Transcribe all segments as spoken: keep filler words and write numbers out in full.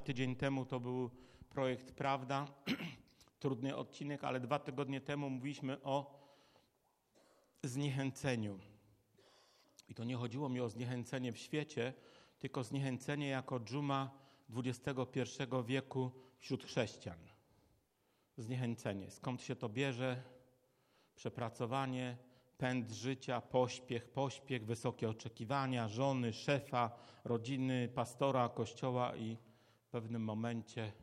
Tydzień temu to był projekt Prawda, trudny odcinek, ale dwa tygodnie temu mówiliśmy o zniechęceniu. I to nie chodziło mi o zniechęcenie w świecie, tylko zniechęcenie jako dżuma dwudziestego pierwszego wieku wśród chrześcijan. Zniechęcenie. Skąd się to bierze? Przepracowanie, pęd życia, pośpiech, pośpiech, wysokie oczekiwania, żony, szefa, rodziny, pastora, kościoła i w pewnym momencie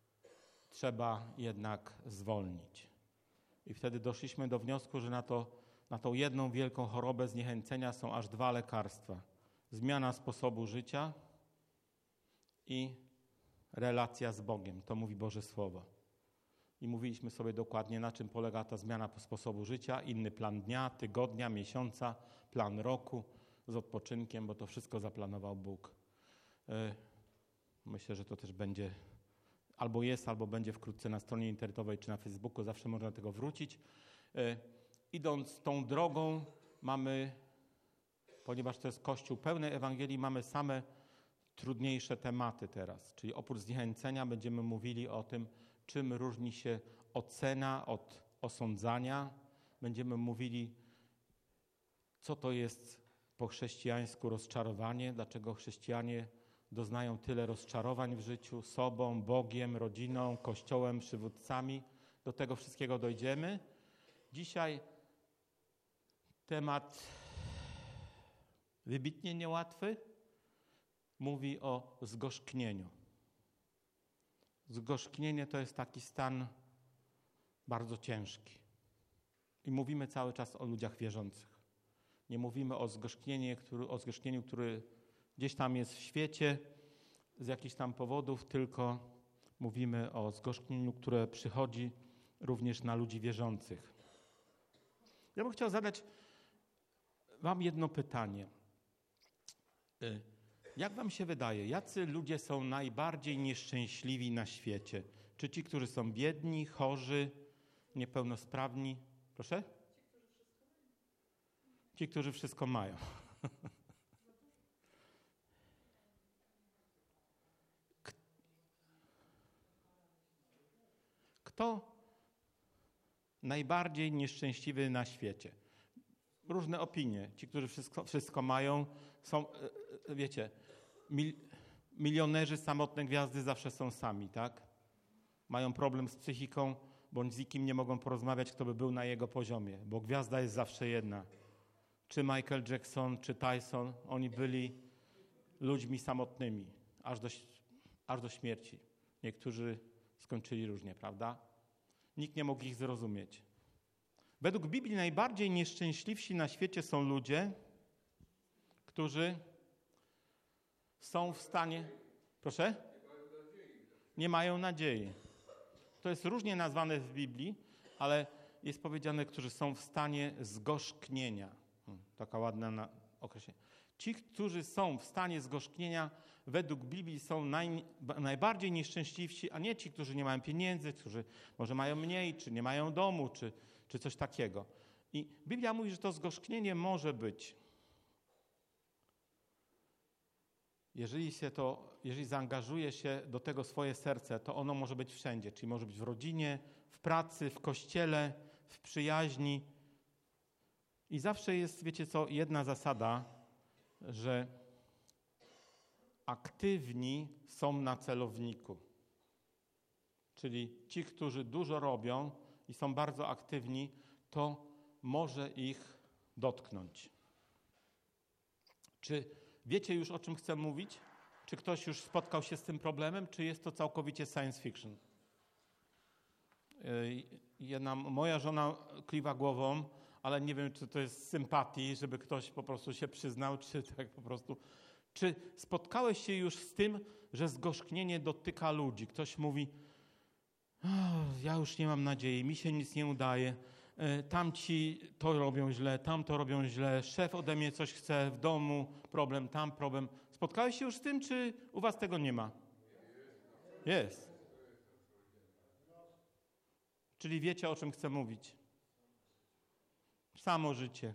trzeba jednak zwolnić. I wtedy doszliśmy do wniosku, że na, to, na tą jedną wielką chorobę zniechęcenia są aż dwa lekarstwa. Zmiana sposobu życia i relacja z Bogiem. To mówi Boże Słowo. I mówiliśmy sobie dokładnie, na czym polega ta zmiana sposobu życia, inny plan dnia, tygodnia, miesiąca, plan roku z odpoczynkiem, bo to wszystko zaplanował Bóg. Myślę, że to też będzie, albo jest, albo będzie wkrótce na stronie internetowej czy na Facebooku, zawsze można do tego wrócić. Idąc tą drogą mamy, ponieważ to jest Kościół pełnej Ewangelii, mamy same trudniejsze tematy teraz, czyli oprócz zniechęcenia będziemy mówili o tym, czym różni się ocena od osądzania. Będziemy mówili, co to jest po chrześcijańsku rozczarowanie, dlaczego chrześcijanie doznają tyle rozczarowań w życiu sobą, Bogiem, rodziną, Kościołem, przywódcami. Do tego wszystkiego dojdziemy. Dzisiaj temat wybitnie niełatwy. Mówi o zgorzknieniu. Zgorzknienie to jest taki stan bardzo ciężki. I mówimy cały czas o ludziach wierzących. Nie mówimy o zgorzknieniu, który, o zgorzknieniu, który gdzieś tam jest w świecie z jakichś tam powodów, tylko mówimy o zgorzknieniu, które przychodzi również na ludzi wierzących. Ja bym chciał zadać wam jedno pytanie. Jak wam się wydaje, jacy ludzie są najbardziej nieszczęśliwi na świecie? Czy ci, którzy są biedni, chorzy, niepełnosprawni? Proszę? Ci, którzy wszystko mają. Kto najbardziej nieszczęśliwy na świecie? Różne opinie. Ci, którzy wszystko, wszystko mają, są, wiecie, mil, milionerzy, samotne gwiazdy zawsze są sami, tak? Mają problem z psychiką, bądź z nikim nie mogą porozmawiać, kto by był na jego poziomie, bo gwiazda jest zawsze jedna. Czy Michael Jackson, czy Tyson, oni byli ludźmi samotnymi, aż do, aż do śmierci. Niektórzy skończyli różnie, prawda? Nikt nie mógł ich zrozumieć. Według Biblii najbardziej nieszczęśliwsi na świecie są ludzie, którzy są w stanie... Proszę? Nie mają nadziei. To jest różnie nazwane w Biblii, ale jest powiedziane, którzy są w stanie zgorzknienia. Hmm, taka ładna określenie. Ci, którzy są w stanie zgorzknienia, według Biblii są naj, najbardziej nieszczęśliwsi, a nie ci, którzy nie mają pieniędzy, którzy może mają mniej, czy nie mają domu, czy, czy coś takiego. I Biblia mówi, że to zgorzknienie może być. Jeżeli się to, jeżeli zaangażuje się do tego swoje serce, to ono może być wszędzie, czyli może być w rodzinie, w pracy, w kościele, w przyjaźni. I zawsze jest, wiecie co, jedna zasada, że aktywni są na celowniku. Czyli ci, którzy dużo robią i są bardzo aktywni, to może ich dotknąć. Czy wiecie już, o czym chcę mówić? Czy ktoś już spotkał się z tym problemem, czy jest to całkowicie science fiction? Jedna, moja żona kliwa głową, ale nie wiem, czy to jest z sympatii, żeby ktoś po prostu się przyznał, czy tak po prostu. Czy spotkałeś się już z tym, że zgorzknienie dotyka ludzi? Ktoś mówi, ja już nie mam nadziei, mi się nic nie udaje, tamci to robią źle, tam to robią źle, szef ode mnie coś chce w domu, problem tam, problem. Spotkałeś się już z tym, czy u was tego nie ma? Jest. Czyli wiecie, o czym chcę mówić. Samo życie.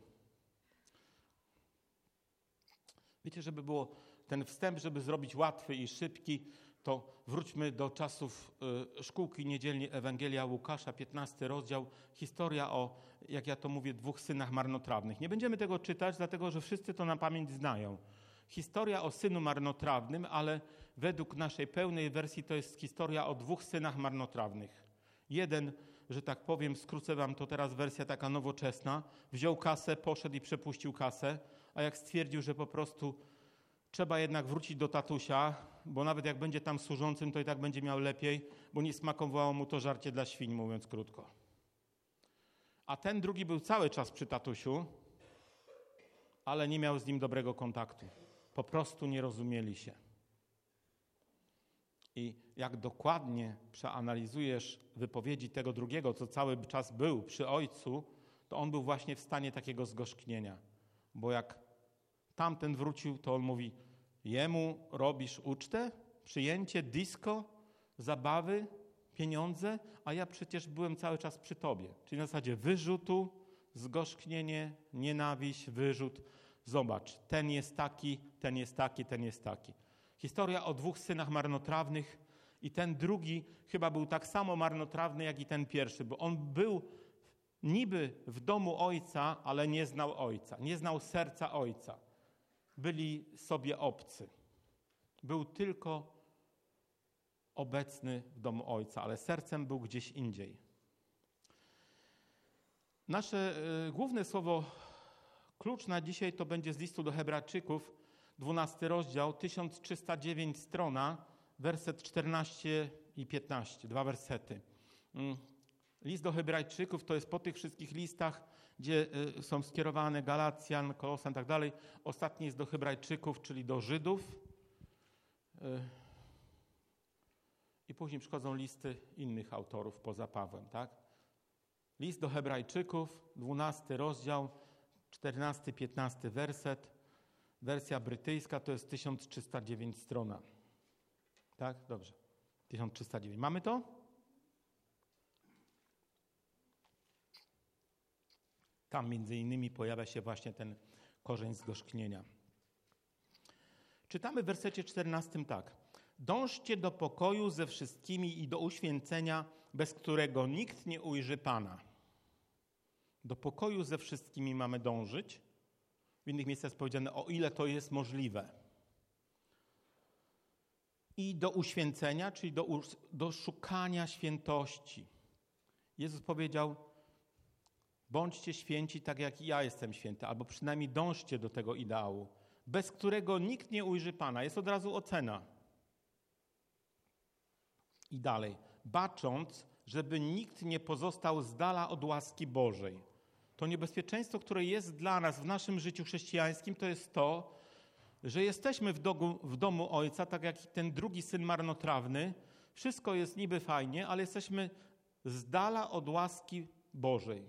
Wiecie, żeby było ten wstęp, żeby zrobić łatwy i szybki, to wróćmy do czasów y, szkółki niedzielnej Ewangelia Łukasza, piętnasty rozdział, historia o, jak ja to mówię, dwóch synach marnotrawnych. Nie będziemy tego czytać, dlatego że wszyscy to na pamięć znają. Historia o synu marnotrawnym, ale według naszej pełnej wersji to jest historia o dwóch synach marnotrawnych. Jeden, że tak powiem, skrócę wam to teraz, wersja taka nowoczesna, wziął kasę, poszedł i przepuścił kasę, a jak stwierdził, że po prostu trzeba jednak wrócić do tatusia, bo nawet jak będzie tam służącym, to i tak będzie miał lepiej, bo nie smakowało mu to żarcie dla świń, mówiąc krótko. A ten drugi był cały czas przy tatusiu, ale nie miał z nim dobrego kontaktu. Po prostu nie rozumieli się. I jak dokładnie przeanalizujesz wypowiedzi tego drugiego, co cały czas był przy ojcu, to on był właśnie w stanie takiego zgorzknienia. Bo jak tamten wrócił, to on mówi, jemu robisz ucztę, przyjęcie, disco, zabawy, pieniądze, a ja przecież byłem cały czas przy tobie. Czyli na zasadzie wyrzutu, zgorzknienie, nienawiść, wyrzut. Zobacz, ten jest taki, ten jest taki, ten jest taki. Historia o dwóch synach marnotrawnych i ten drugi chyba był tak samo marnotrawny jak i ten pierwszy, bo on był niby w domu ojca, ale nie znał ojca, nie znał serca ojca. Byli sobie obcy. Był tylko obecny w domu ojca, ale sercem był gdzieś indziej. Nasze y, główne słowo, klucz na dzisiaj to będzie z listu do Hebrajczyków, dwunasty rozdział, tysiąc trzysta dziewięć strona, werset czternasty i piętnasty, dwa wersety. List do Hebrajczyków to jest po tych wszystkich listach, gdzie są skierowane Galacjan, Kolosan i tak dalej. Ostatni jest do Hebrajczyków, czyli do Żydów. I później przychodzą listy innych autorów poza Pawłem, tak? List do Hebrajczyków, dwunasty rozdział, czternasty, piętnasty werset. Wersja brytyjska to jest tysiąc trzysta dziewięć strona. Tak? Dobrze. tysiąc trzysta dziewięć. Mamy to? Tam między innymi pojawia się właśnie ten korzeń zgorzknienia. Czytamy w wersecie czternastym tak. Dążcie do pokoju ze wszystkimi i do uświęcenia, bez którego nikt nie ujrzy Pana. Do pokoju ze wszystkimi mamy dążyć. W innych miejscach jest powiedziane, o ile to jest możliwe. I do uświęcenia, czyli do, do szukania świętości. Jezus powiedział, bądźcie święci tak jak i ja jestem święty, albo przynajmniej dążcie do tego ideału, bez którego nikt nie ujrzy Pana. Jest od razu ocena. I dalej. Bacząc, żeby nikt nie pozostał z dala od łaski Bożej. To niebezpieczeństwo, które jest dla nas w naszym życiu chrześcijańskim, to jest to, że jesteśmy w domu, w domu Ojca, tak jak ten drugi syn marnotrawny. Wszystko jest niby fajnie, ale jesteśmy z dala od łaski Bożej.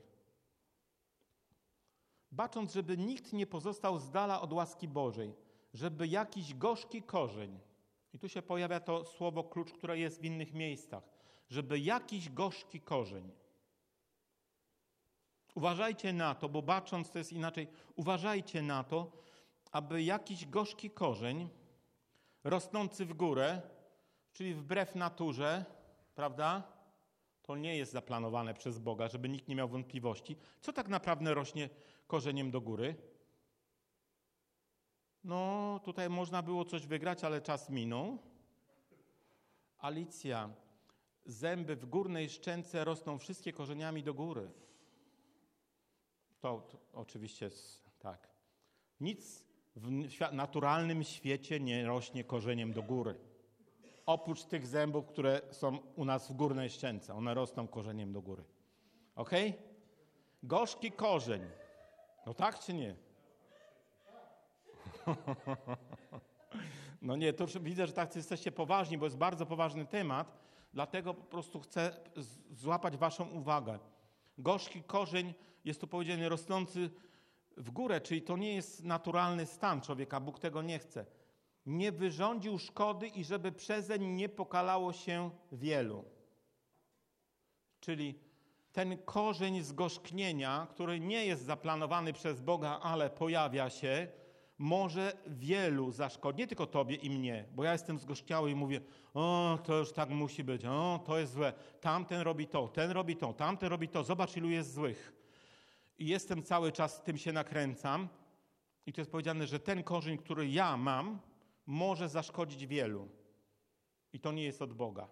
Bacząc, żeby nikt nie pozostał z dala od łaski Bożej, żeby jakiś gorzki korzeń, i tu się pojawia to słowo klucz, które jest w innych miejscach, żeby jakiś gorzki korzeń. Uważajcie na to, bo bacząc to jest inaczej, uważajcie na to, aby jakiś gorzki korzeń rosnący w górę, czyli wbrew naturze, prawda? To nie jest zaplanowane przez Boga, żeby nikt nie miał wątpliwości. Co tak naprawdę rośnie korzeniem do góry? No, tutaj można było coś wygrać, ale czas minął. Alicja, zęby w górnej szczęce rosną wszystkie korzeniami do góry. To, to oczywiście jest tak. Nic w naturalnym świecie nie rośnie korzeniem do góry. Oprócz tych zębów, które są u nas w górnej szczęce. One rosną korzeniem do góry. Ok? Gorzki korzeń. No tak czy nie? No nie, to widzę, że tak jesteście poważni, bo jest bardzo poważny temat. Dlatego po prostu chcę złapać waszą uwagę. Gorzki korzeń jest tu powiedziane rosnący w górę, czyli to nie jest naturalny stan człowieka. Bóg tego nie chce. Nie wyrządził szkody i żeby przezeń nie pokalało się wielu. Czyli ten korzeń zgorzknienia, który nie jest zaplanowany przez Boga, ale pojawia się, może wielu zaszkodzić, nie tylko tobie i mnie, bo ja jestem zgorzkniały i mówię, o, to już tak musi być, o, to jest złe, tamten robi to, ten robi to, tamten robi to, zobacz ilu jest złych. I jestem cały czas, tym się nakręcam i tu jest powiedziane, że ten korzeń, który ja mam, może zaszkodzić wielu. I to nie jest od Boga.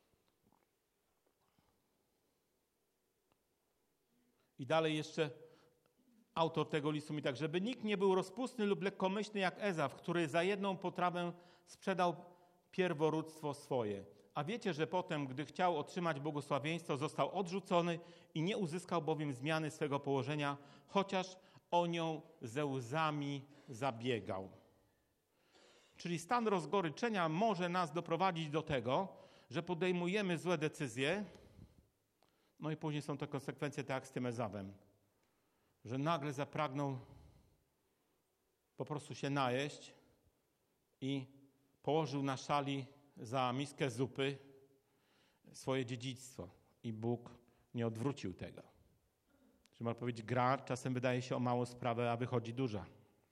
I dalej jeszcze autor tego listu mi tak, żeby nikt nie był rozpustny lub lekkomyślny jak Ezaf, który za jedną potrawę sprzedał pierworództwo swoje. A wiecie, że potem, gdy chciał otrzymać błogosławieństwo, został odrzucony i nie uzyskał bowiem zmiany swego położenia, chociaż o nią ze łzami zabiegał. Czyli stan rozgoryczenia może nas doprowadzić do tego, że podejmujemy złe decyzje, no i później są to konsekwencje tak jak z tym Ezawem, że nagle zapragnął po prostu się najeść i położył na szali za miskę zupy swoje dziedzictwo i Bóg nie odwrócił tego. Czyli można powiedzieć, gra czasem wydaje się o małą sprawę, a wychodzi duża.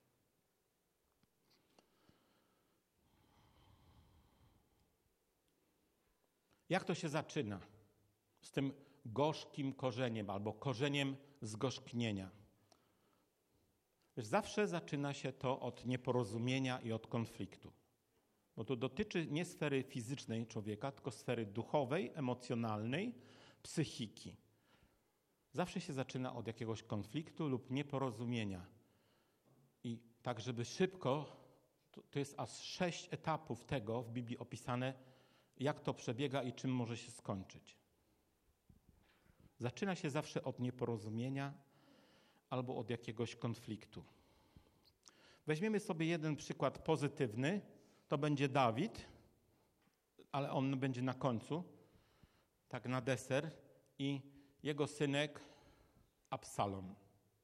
Jak to się zaczyna? Z tym gorzkim korzeniem albo korzeniem zgorzknienia. Wiesz, zawsze zaczyna się to od nieporozumienia i od konfliktu. Bo to dotyczy nie sfery fizycznej człowieka, tylko sfery duchowej, emocjonalnej, psychiki. Zawsze się zaczyna od jakiegoś konfliktu lub nieporozumienia. I tak, żeby szybko, to, to jest aż sześć etapów tego w Biblii opisane, jak to przebiega i czym może się skończyć. Zaczyna się zawsze od nieporozumienia albo od jakiegoś konfliktu. Weźmiemy sobie jeden przykład pozytywny, to będzie Dawid, ale on będzie na końcu, tak na deser, i jego synek Absalom.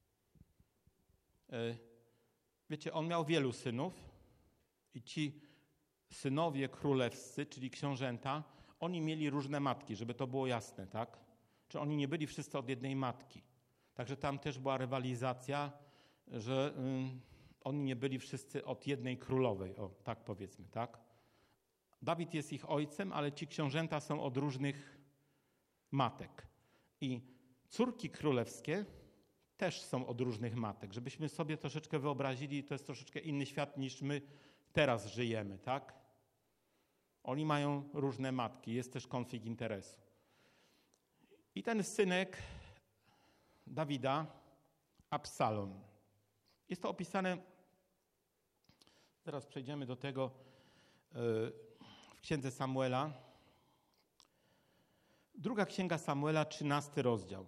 Wiecie, on miał wielu synów i ci synowie królewscy, czyli książęta, oni mieli różne matki, żeby to było jasne, tak? Czy oni nie byli wszyscy od jednej matki. Także tam też była rywalizacja, że y, oni nie byli wszyscy od jednej królowej, o tak powiedzmy, tak? Dawid jest ich ojcem, ale ci książęta są od różnych matek. I córki królewskie też są od różnych matek. Żebyśmy sobie troszeczkę wyobrazili, to jest troszeczkę inny świat niż my teraz żyjemy, tak? Oni mają różne matki, jest też konflikt interesu. I ten synek Dawida, Absalom. Jest to opisane, teraz przejdziemy do tego w księdze Samuela. Druga księga Samuela, trzynasty rozdział.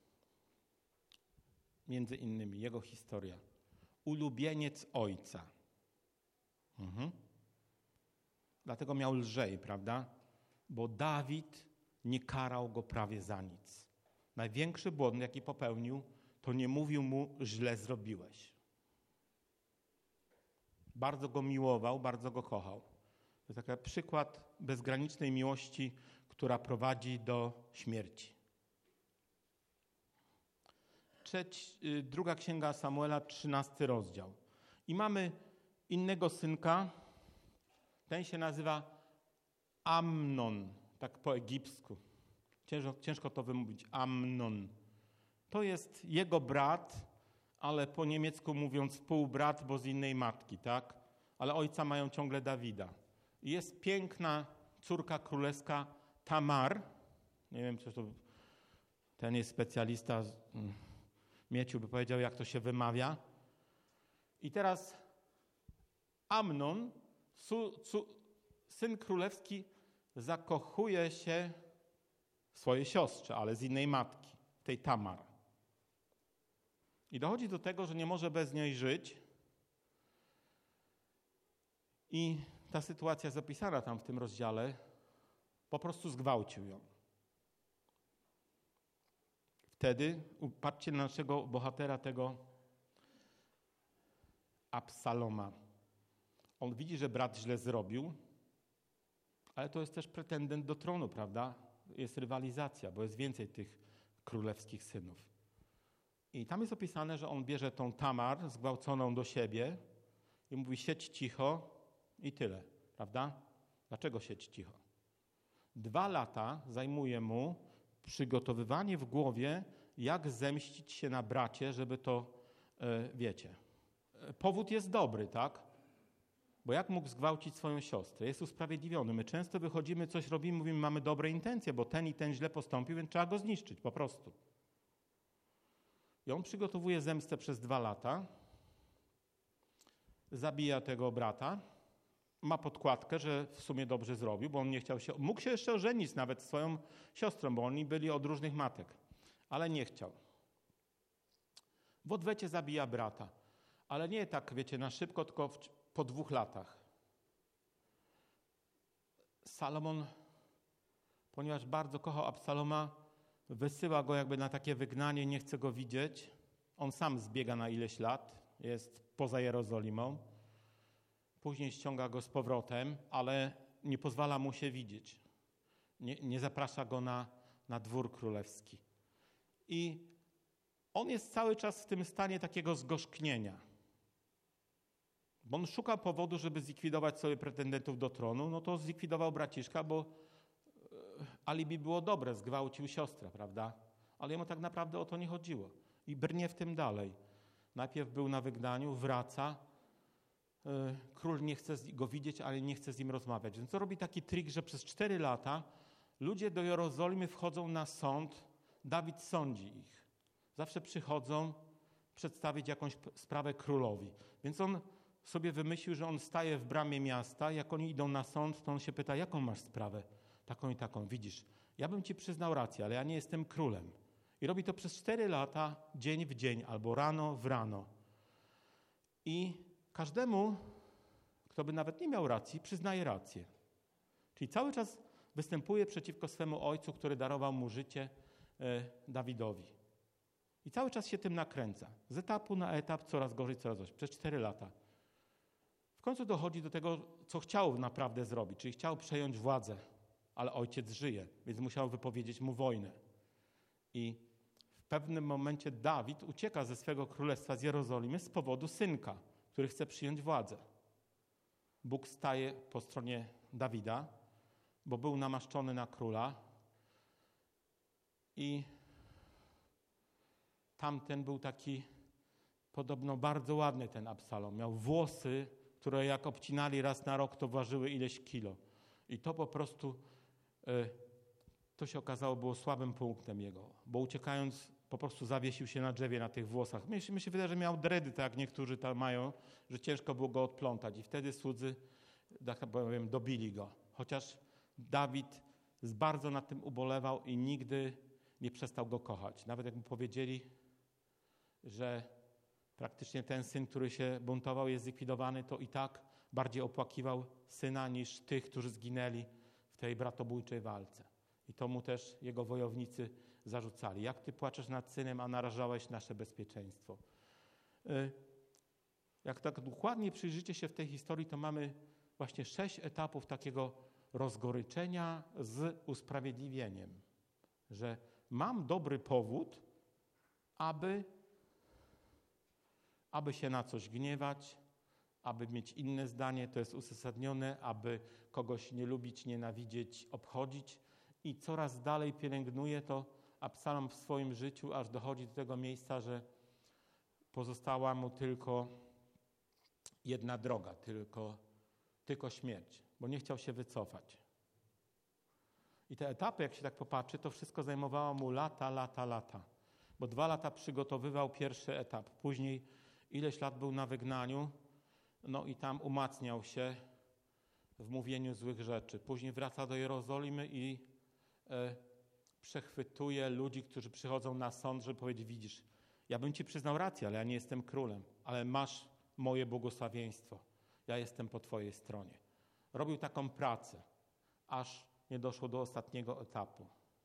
Między innymi jego historia. Ulubieniec ojca. Mhm. Dlatego miał lżej, prawda? Bo Dawid nie karał go prawie za nic. Największy błąd, jaki popełnił, to nie mówił mu, źle zrobiłeś. Bardzo go miłował, bardzo go kochał. To jest taki przykład bezgranicznej miłości, która prowadzi do śmierci. Trzeć, druga księga Samuela, trzynasty rozdział. I mamy innego synka, ten się nazywa Amnon, tak po egipsku. Ciężko, ciężko to wymówić, Amnon. To jest jego brat, ale po niemiecku mówiąc półbrat, bo z innej matki, tak? Ale ojca mają ciągle Dawida. Jest piękna córka królewska Tamar. Nie wiem, czy to ten jest specjalista, Mieciu by powiedział, jak to się wymawia. I teraz Amnon, su, su, syn królewski, zakochuje się w swojej siostrze, ale z innej matki, tej Tamar. I dochodzi do tego, że nie może bez niej żyć. I ta sytuacja jest opisana tam w tym rozdziale. Po prostu zgwałcił ją. Wtedy, patrzcie na naszego bohatera, tego Absaloma. On widzi, że brat źle zrobił, ale to jest też pretendent do tronu, prawda? Jest rywalizacja, bo jest więcej tych królewskich synów. I tam jest opisane, że on bierze tą Tamar zgwałconą do siebie i mówi siedź cicho i tyle, prawda? Dlaczego siedź cicho? Dwa lata zajmuje mu przygotowywanie w głowie, jak zemścić się na bracie, żeby to, yy, wiecie. Powód jest dobry, tak? Bo jak mógł zgwałcić swoją siostrę? Jest usprawiedliwiony. My często wychodzimy, coś robimy, mówimy, mamy dobre intencje, bo ten i ten źle postąpił, więc trzeba go zniszczyć, po prostu. I on przygotowuje zemstę przez dwa lata, zabija tego brata, ma podkładkę, że w sumie dobrze zrobił, bo on nie chciał się, mógł się jeszcze ożenić nawet z swoją siostrą, bo oni byli od różnych matek, ale nie chciał. W odwecie zabija brata, ale nie tak, wiecie, na szybko, tylko w, po dwóch latach. Salomon, ponieważ bardzo kochał Absaloma, wysyła go jakby na takie wygnanie, nie chce go widzieć. On sam zbiega na ileś lat, jest poza Jerozolimą. Później ściąga go z powrotem, ale nie pozwala mu się widzieć. Nie, nie zaprasza go na, na dwór królewski. I on jest cały czas w tym stanie takiego zgorzknienia. Bo on szuka powodu, żeby zlikwidować sobie pretendentów do tronu. No to zlikwidował braciszka, bo alibi było dobre, zgwałcił siostrę, prawda? Ale jemu tak naprawdę o to nie chodziło. I brnie w tym dalej. Najpierw był na wygnaniu, wraca. Król nie chce go widzieć, ale nie chce z nim rozmawiać. Więc to robi taki trik, że przez cztery lata ludzie do Jerozolimy wchodzą na sąd, Dawid sądzi ich. Zawsze przychodzą przedstawić jakąś sprawę królowi. Więc on sobie wymyślił, że on staje w bramie miasta, jak oni idą na sąd, to on się pyta, jaką masz sprawę? Taką i taką. Widzisz, ja bym ci przyznał rację, ale ja nie jestem królem. I robi to przez cztery lata, dzień w dzień, albo rano w rano. I każdemu, kto by nawet nie miał racji, przyznaje rację. Czyli cały czas występuje przeciwko swemu ojcu, który darował mu życie, e, Dawidowi. I cały czas się tym nakręca. Z etapu na etap, coraz gorzej, coraz gorzej. Przez cztery lata. W końcu dochodzi do tego, co chciał naprawdę zrobić, czyli chciał przejąć władzę, ale ojciec żyje, więc musiał wypowiedzieć mu wojnę. I w pewnym momencie Dawid ucieka ze swego królestwa z Jerozolimy z powodu synka, który chce przyjąć władzę. Bóg staje po stronie Dawida, bo był namaszczony na króla i tamten był taki podobno bardzo ładny, ten Absalom. Miał włosy, które jak obcinali raz na rok, to ważyły ileś kilo. I to po prostu, y, to się okazało, było słabym punktem jego, bo uciekając po prostu zawiesił się na drzewie na tych włosach. Mi się, mi się wydaje, że miał dredy, tak jak niektórzy tam mają, że ciężko było go odplątać. I wtedy słudzy, tak powiem, dobili go. Chociaż Dawid bardzo nad tym ubolewał i nigdy nie przestał go kochać. Nawet jak mu powiedzieli, że praktycznie ten syn, który się buntował, jest zlikwidowany, to i tak bardziej opłakiwał syna niż tych, którzy zginęli w tej bratobójczej walce. I to mu też jego wojownicy zarzucali. Jak ty płaczesz nad synem, a narażałeś nasze bezpieczeństwo? Jak tak dokładnie przyjrzycie się w tej historii, to mamy właśnie sześć etapów takiego rozgoryczenia z usprawiedliwieniem. Że mam dobry powód, aby, aby się na coś gniewać, aby mieć inne zdanie, to jest uzasadnione, aby kogoś nie lubić, nienawidzieć, obchodzić. I coraz dalej pielęgnuje to Absalom w swoim życiu, aż dochodzi do tego miejsca, że pozostała mu tylko jedna droga, tylko, tylko śmierć, bo nie chciał się wycofać. I te etapy, jak się tak popatrzy, to wszystko zajmowało mu lata, lata, lata. Bo dwa lata przygotowywał pierwszy etap. Później ileś lat był na wygnaniu, no i tam umacniał się w mówieniu złych rzeczy. Później wraca do Jerozolimy i e, przechwytuje ludzi, którzy przychodzą na sąd, żeby powiedzieć, widzisz, ja bym ci przyznał rację, ale ja nie jestem królem, ale masz moje błogosławieństwo. Ja jestem po twojej stronie. Robił taką pracę, aż nie doszło do ostatniego etapu.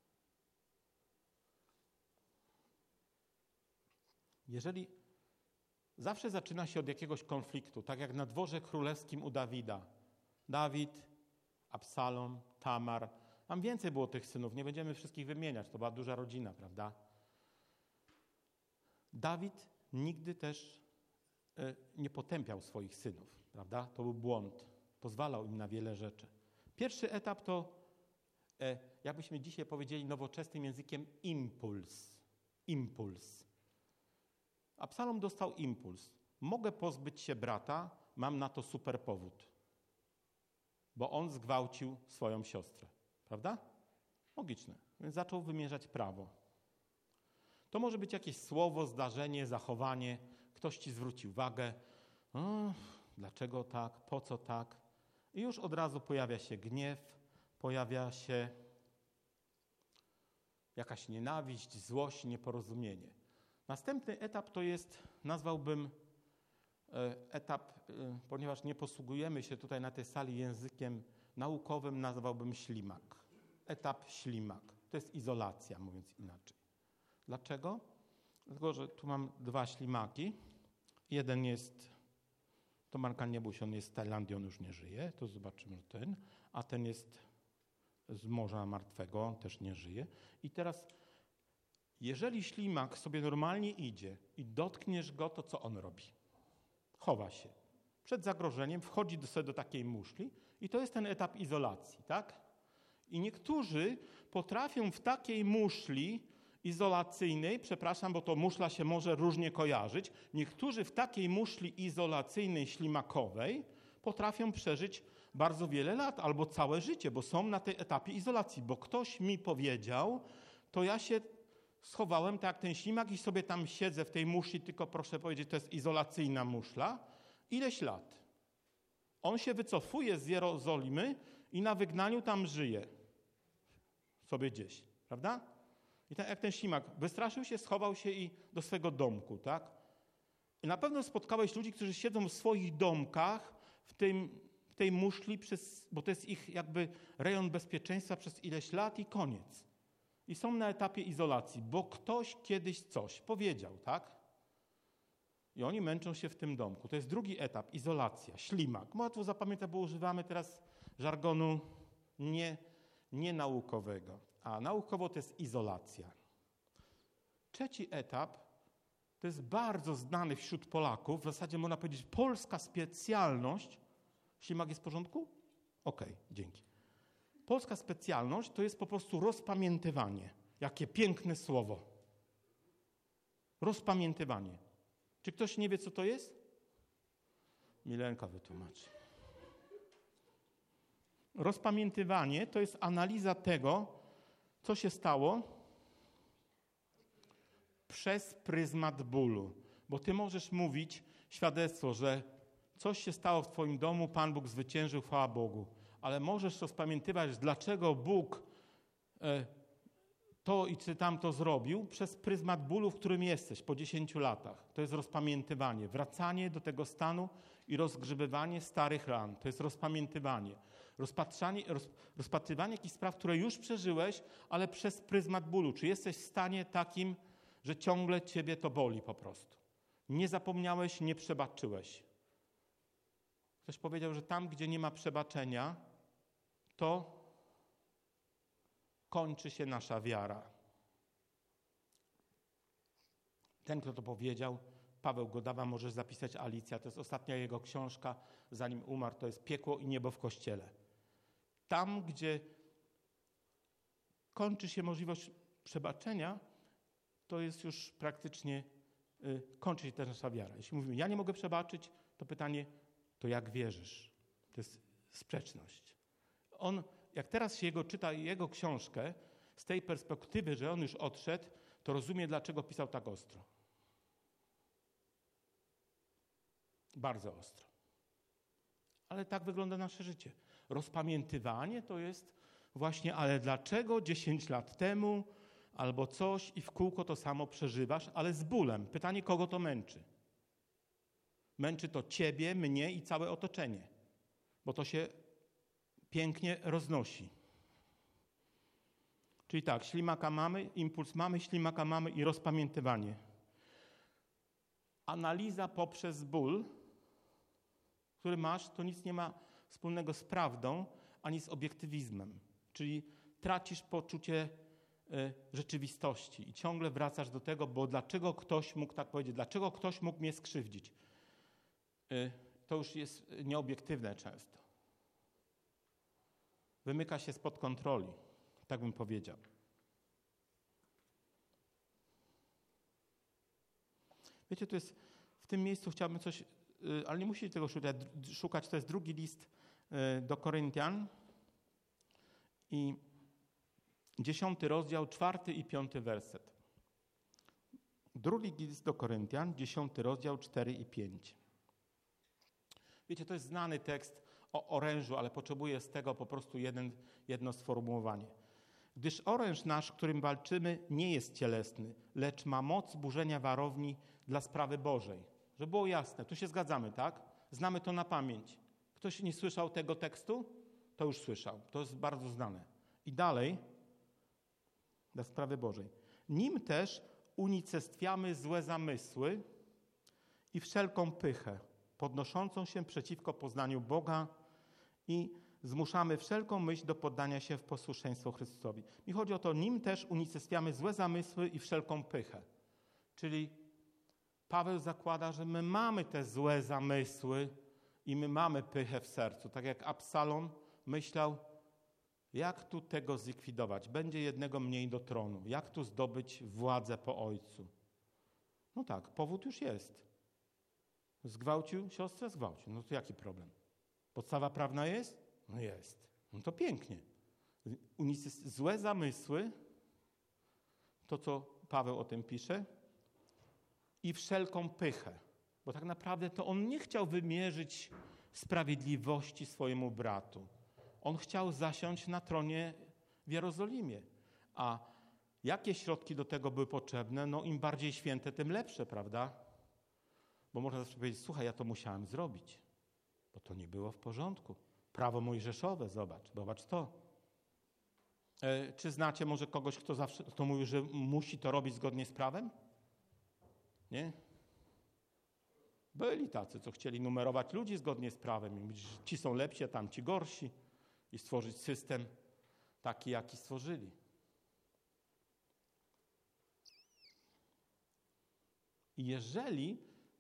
Jeżeli zawsze zaczyna się od jakiegoś konfliktu, tak jak na dworze królewskim u Dawida. Dawid, Absalom, Tamar. Tam więcej było tych synów, nie będziemy wszystkich wymieniać, to była duża rodzina, prawda? Dawid nigdy też nie potępiał swoich synów, prawda? To był błąd. Pozwalał im na wiele rzeczy. Pierwszy etap to, jakbyśmy dzisiaj powiedzieli nowoczesnym językiem, impuls. Impuls. Absalom dostał impuls. Mogę pozbyć się brata, mam na to super powód. Bo on zgwałcił swoją siostrę. Prawda? Logiczne. Więc zaczął wymierzać prawo. To może być jakieś słowo, zdarzenie, zachowanie. Ktoś ci zwróci uwagę. O, dlaczego tak? Po co tak? I już od razu pojawia się gniew, pojawia się jakaś nienawiść, złość, nieporozumienie. Następny etap to jest, nazwałbym etap, ponieważ nie posługujemy się tutaj na tej sali językiem naukowym, nazwałbym ślimak. Etap ślimak. To jest izolacja, mówiąc inaczej. Dlaczego? Dlatego, że tu mam dwa ślimaki. Jeden jest, to Marka Niebuś, on jest z Tajlandii, on już nie żyje, to zobaczymy ten, a ten jest z Morza Martwego, on też nie żyje. I teraz, jeżeli ślimak sobie normalnie idzie i dotkniesz go, to co on robi? Chowa się. Przed zagrożeniem wchodzi do sobie do takiej muszli i to jest ten etap izolacji, tak? I niektórzy potrafią w takiej muszli izolacyjnej, przepraszam, bo to muszla się może różnie kojarzyć, niektórzy w takiej muszli izolacyjnej, ślimakowej potrafią przeżyć bardzo wiele lat albo całe życie, bo są na tej etapie izolacji, bo ktoś mi powiedział, to ja się schowałem tak jak ten ślimak i sobie tam siedzę w tej muszli, tylko proszę powiedzieć, to jest izolacyjna muszla, ileś lat. On się wycofuje z Jerozolimy i na wygnaniu tam żyje sobie gdzieś, prawda? I tak jak ten ślimak wystraszył się, schował się i do swego domku, tak? I na pewno spotkałeś ludzi, którzy siedzą w swoich domkach, w, tym, w tej muszli, przez, bo to jest ich jakby rejon bezpieczeństwa przez ileś lat i koniec. I są na etapie izolacji, bo ktoś kiedyś coś powiedział, tak? I oni męczą się w tym domku. To jest drugi etap, izolacja, ślimak. Łatwo zapamiętać, bo używamy teraz żargonu nie, nie naukowego, a naukowo to jest izolacja. Trzeci etap to jest bardzo znany wśród Polaków, w zasadzie można powiedzieć polska specjalność. Ślimak jest w porządku? Okej, okay, dzięki. Polska specjalność to jest po prostu rozpamiętywanie. Jakie piękne słowo. Rozpamiętywanie. Czy ktoś nie wie, co to jest? Milenka wytłumaczy. Rozpamiętywanie to jest analiza tego, co się stało przez pryzmat bólu. Bo ty możesz mówić świadectwo, że coś się stało w twoim domu, Pan Bóg zwyciężył, chwała Bogu. Ale możesz rozpamiętywać, dlaczego Bóg to i czy tamto zrobił przez pryzmat bólu, w którym jesteś po dziesięciu latach. To jest rozpamiętywanie, wracanie do tego stanu i rozgrzebywanie starych ran. To jest rozpamiętywanie. Rozpatrzanie, roz, rozpatrywanie jakichś spraw, które już przeżyłeś, ale przez pryzmat bólu. Czy jesteś w stanie takim, że ciągle ciebie to boli po prostu? Nie zapomniałeś, nie przebaczyłeś. Ktoś powiedział, że tam, gdzie nie ma przebaczenia, to kończy się nasza wiara. Ten, kto to powiedział, Paweł Godawa, możesz zapisać Alicja. To jest ostatnia jego książka, zanim umarł. To jest Piekło i niebo w Kościele. Tam, gdzie kończy się możliwość przebaczenia, to jest już praktycznie, y, kończy się też nasza wiara. Jeśli mówimy, ja nie mogę przebaczyć, to pytanie, to jak wierzysz? To jest sprzeczność. On, jak teraz się jego czyta, jego książkę, z tej perspektywy, że on już odszedł, to rozumie, dlaczego pisał tak ostro. Bardzo ostro. Ale tak wygląda nasze życie. Rozpamiętywanie to jest właśnie, ale dlaczego dziesięć lat temu albo coś i w kółko to samo przeżywasz, ale z bólem. Pytanie, kogo to męczy? Męczy to ciebie, mnie i całe otoczenie, bo to się pięknie roznosi. Czyli tak, ślimaka mamy, impuls mamy, ślimaka mamy i rozpamiętywanie. Analiza poprzez ból, który masz, to nic nie ma wspólnego z prawdą, ani z obiektywizmem. Czyli tracisz poczucie y, rzeczywistości i ciągle wracasz do tego, bo dlaczego ktoś mógł tak powiedzieć, dlaczego ktoś mógł mnie skrzywdzić. to już jest nieobiektywne często. Wymyka się spod kontroli, tak bym powiedział. Wiecie, to jest, w tym miejscu chciałbym coś, ale nie musicie tego szukać, to jest drugi list do Koryntian i dziesiąty rozdział, czwarty i piąty werset. Drugi list do Koryntian, dziesiąty rozdział, cztery i pięć. Wiecie, to jest znany tekst o orężu, ale potrzebuję z tego po prostu jeden, jedno sformułowanie. Gdyż oręż nasz, którym walczymy, nie jest cielesny, lecz ma moc burzenia warowni dla sprawy Bożej. Żeby było jasne, tu się zgadzamy, tak? Znamy to na pamięć. Ktoś nie słyszał tego tekstu? To już słyszał. To jest bardzo znane. I dalej, dla sprawy Bożej. Nim też unicestwiamy złe zamysły i wszelką pychę, podnoszącą się przeciwko poznaniu Boga i zmuszamy wszelką myśl do poddania się w posłuszeństwo Chrystusowi. Mi chodzi o to, nim też unicestwiamy złe zamysły i wszelką pychę. Czyli Paweł zakłada, że my mamy te złe zamysły i my mamy pychę w sercu. Tak jak Absalom myślał, jak tu tego zlikwidować? Będzie jednego mniej do tronu. Jak tu zdobyć władzę po ojcu? No tak, powód już jest. Zgwałcił siostrę? Zgwałcił. No to jaki problem? Podstawa prawna jest? No jest. No to pięknie. Złe zamysły, to co Paweł o tym pisze, i wszelką pychę. Bo tak naprawdę to on nie chciał wymierzyć sprawiedliwości swojemu bratu. On chciał zasiąść na tronie w Jerozolimie. A jakie środki do tego były potrzebne? No im bardziej święte, tym lepsze, prawda? Bo można zawsze powiedzieć, słuchaj, ja to musiałem zrobić, bo to nie było w porządku. Prawo mojżeszowe, zobacz, zobacz to. E, czy znacie może kogoś, kto zawsze kto mówi, że musi to robić zgodnie z prawem? Nie? Byli tacy, co chcieli numerować ludzi zgodnie z prawem i mówić, że ci są lepsi, a tamci gorsi i stworzyć system taki, jaki stworzyli. I jeżeli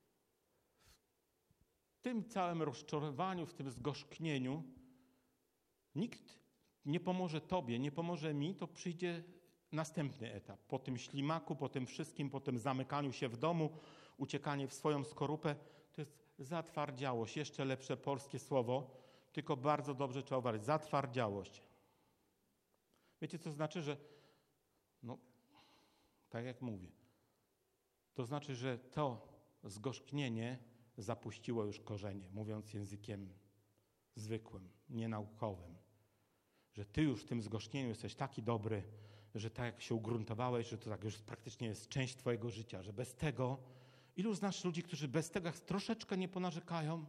w tym całym rozczarowaniu, w tym zgorzknieniu nikt nie pomoże tobie, nie pomoże mi, to przyjdzie następny etap. Po tym ślimaku, po tym wszystkim, po tym zamykaniu się w domu, uciekanie w swoją skorupę, to jest zatwardziałość. Jeszcze lepsze polskie słowo, tylko bardzo dobrze trzeba uważać. Zatwardziałość. Wiecie, co znaczy, że no, tak jak mówię, to znaczy, że to zgorzknienie zapuściło już korzenie, mówiąc językiem zwykłym, nienaukowym. Że ty już w tym zgorzknieniu jesteś taki dobry, że tak jak się ugruntowałeś, że to tak już praktycznie jest część twojego życia, że bez tego, ilu znasz ludzi, którzy bez tego troszeczkę nie ponarzekają?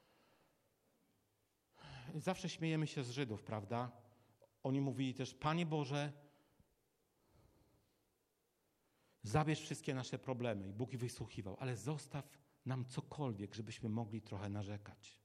Zawsze śmiejemy się z Żydów, prawda? Oni mówili też, Panie Boże, zabierz wszystkie nasze problemy. I Bóg ich wysłuchiwał, ale zostaw nam cokolwiek, żebyśmy mogli trochę narzekać.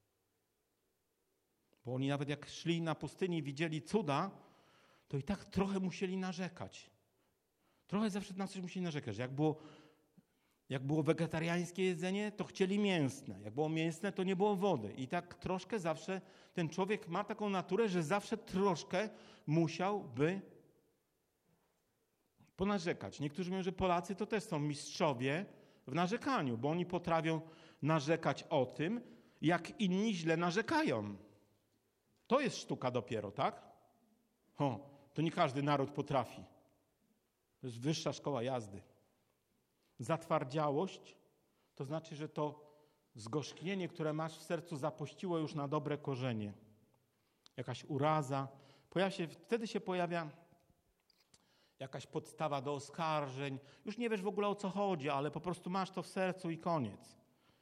Bo oni nawet jak szli na pustyni i widzieli cuda, to i tak trochę musieli narzekać. Trochę zawsze na coś musieli narzekać. Jak było, jak było wegetariańskie jedzenie, to chcieli mięsne. Jak było mięsne, to nie było wody. I tak troszkę zawsze ten człowiek ma taką naturę, że zawsze troszkę musiałby ponarzekać. Niektórzy mówią, że Polacy to też są mistrzowie w narzekaniu, bo oni potrafią narzekać o tym, jak inni źle narzekają. To jest sztuka dopiero, tak? O, to nie każdy naród potrafi. To jest wyższa szkoła jazdy. Zatwardziałość to znaczy, że to zgorzknienie, które masz w sercu, zapuściło już na dobre korzenie. Jakaś uraza. Pojawia się, wtedy się pojawia jakaś podstawa do oskarżeń. Już nie wiesz w ogóle o co chodzi, ale po prostu masz to w sercu i koniec.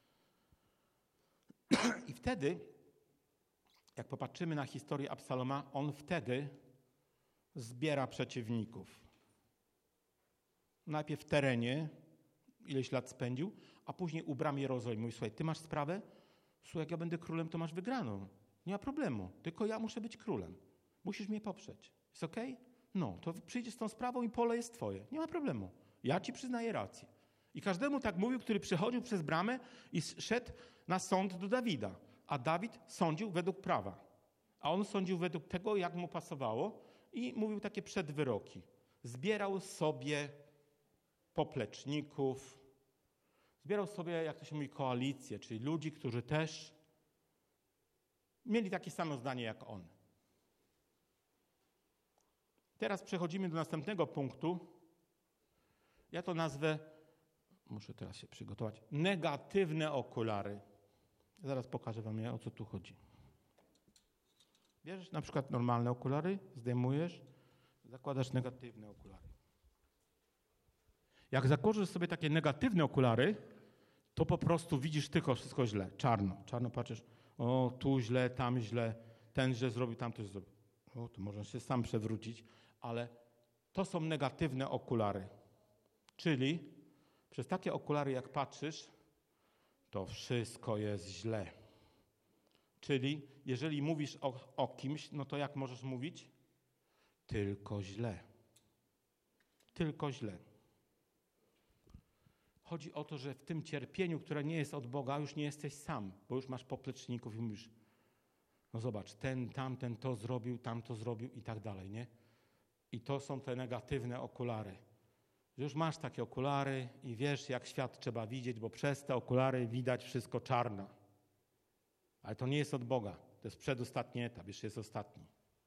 I wtedy, jak popatrzymy na historię Absaloma, on wtedy zbiera przeciwników. Najpierw w terenie, ileś lat spędził, a później u bram Jerozolimy. Mówi, słuchaj, ty masz sprawę? Słuchaj, jak ja będę królem, to masz wygraną. Nie ma problemu, tylko ja muszę być królem. Musisz mnie poprzeć. Jest okej? Okay? No, to przyjdziesz z tą sprawą i pole jest twoje. Nie ma problemu. Ja ci przyznaję rację. I każdemu tak mówił, który przechodził przez bramę i szedł na sąd do Dawida. A Dawid sądził według prawa. A on sądził według tego, jak mu pasowało i mówił takie przedwyroki. Zbierał sobie popleczników, zbierał sobie, jak to się mówi, koalicję, czyli ludzi, którzy też mieli takie samo zdanie jak on. Teraz przechodzimy do następnego punktu. Ja to nazwę, muszę teraz się przygotować, negatywne okulary. Zaraz pokażę wam, o co tu chodzi. Bierzesz na przykład normalne okulary, zdejmujesz, zakładasz negatywne okulary. Jak zakłożysz sobie takie negatywne okulary, to po prostu widzisz tylko wszystko źle, czarno. Czarno patrzysz, o tu źle, tam źle, ten źle zrobił, tam też zrobił. O, to można się sam przewrócić, ale to są negatywne okulary. Czyli przez takie okulary jak patrzysz, to wszystko jest źle. Czyli jeżeli mówisz o, o kimś, no to jak możesz mówić? Tylko źle. Tylko źle. Chodzi o to, że w tym cierpieniu, które nie jest od Boga, już nie jesteś sam, bo już masz popleczników i mówisz, no zobacz, ten, tamten to zrobił, tamto zrobił i tak dalej, nie? I to są te negatywne okulary. Już masz takie okulary i wiesz, jak świat trzeba widzieć, bo przez te okulary widać wszystko czarno. Ale to nie jest od Boga. To jest przedostatni etap, jeszcze jest ostatni.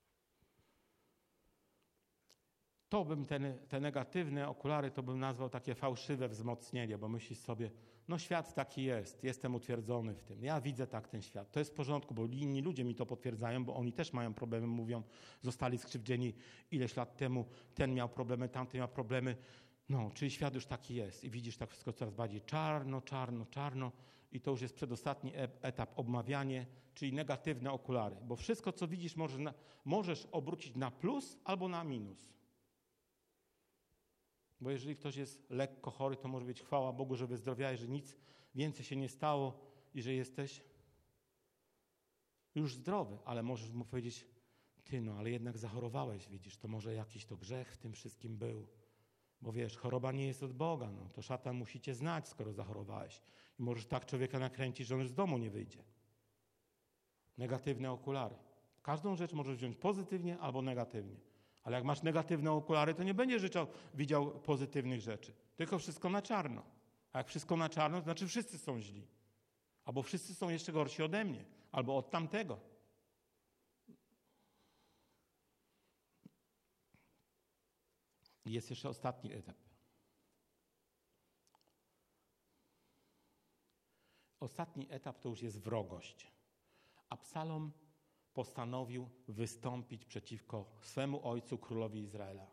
To bym te, te negatywne okulary, to bym nazwał takie fałszywe wzmocnienie, bo myślisz sobie, no świat taki jest, jestem utwierdzony w tym. Ja widzę tak ten świat. To jest w porządku, bo inni ludzie mi to potwierdzają, bo oni też mają problemy, mówią, zostali skrzywdzeni ileś lat temu, ten miał problemy, tamten miał problemy. No, czyli świat już taki jest i widzisz tak wszystko coraz bardziej czarno, czarno, czarno i to już jest przedostatni etap, obmawianie, czyli negatywne okulary, bo wszystko, co widzisz, możesz, na, możesz obrócić na plus albo na minus. Bo jeżeli ktoś jest lekko chory, to może być chwała Bogu, że wyzdrowiałeś, że nic więcej się nie stało i że jesteś już zdrowy, ale możesz mu powiedzieć, ty no, ale jednak zachorowałeś, widzisz, to może jakiś to grzech w tym wszystkim był. Bo wiesz, choroba nie jest od Boga, no to szatan musi cię znać, skoro zachorowałeś. I możesz tak człowieka nakręcić, że on już z domu nie wyjdzie. Negatywne okulary. Każdą rzecz możesz wziąć pozytywnie albo negatywnie. Ale jak masz negatywne okulary, to nie będziesz życzał, widział pozytywnych rzeczy. Tylko wszystko na czarno. A jak wszystko na czarno, to znaczy wszyscy są źli. Albo wszyscy są jeszcze gorsi ode mnie. Albo od tamtego. Jest jeszcze ostatni etap. Ostatni etap to już jest wrogość. Absalom postanowił wystąpić przeciwko swemu ojcu, królowi Izraela.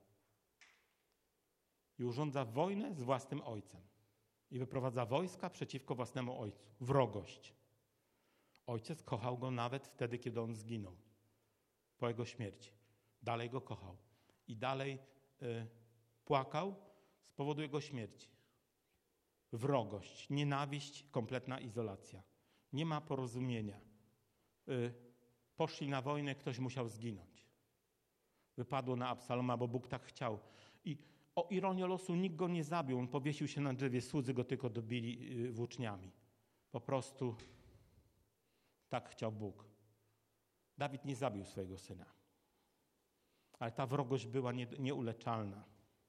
I urządza wojnę z własnym ojcem. I wyprowadza wojska przeciwko własnemu ojcu. Wrogość. Ojciec kochał go nawet wtedy, kiedy on zginął. Po jego śmierci. Dalej go kochał. I dalej y, płakał z powodu jego śmierci. Wrogość, nienawiść, kompletna izolacja. Nie ma porozumienia. Y, poszli na wojnę, ktoś musiał zginąć. Wypadło na Absaloma, bo Bóg tak chciał. I o ironię losu nikt go nie zabił. On powiesił się na drzewie, słudzy go tylko dobili y, włóczniami. Po prostu tak chciał Bóg. Dawid nie zabił swojego syna. Ale ta wrogość była nie, nieuleczalna.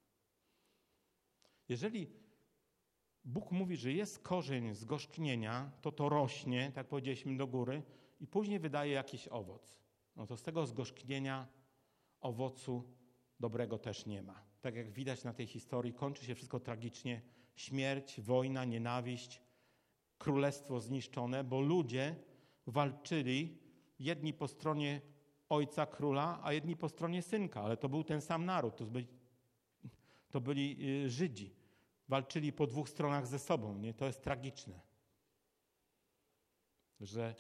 Jeżeli Bóg mówi, że jest korzeń zgorzknienia, to to rośnie, tak powiedzieliśmy, do góry i później wydaje jakiś owoc. No to z tego zgorzknienia owocu dobrego też nie ma. Tak jak widać na tej historii, kończy się wszystko tragicznie. Śmierć, wojna, nienawiść, królestwo zniszczone, bo ludzie walczyli jedni po stronie ojca króla, a jedni po stronie synka, ale to był ten sam naród, to byli, to byli Żydzi. Walczyli po dwóch stronach ze sobą, nie? To jest tragiczne. Że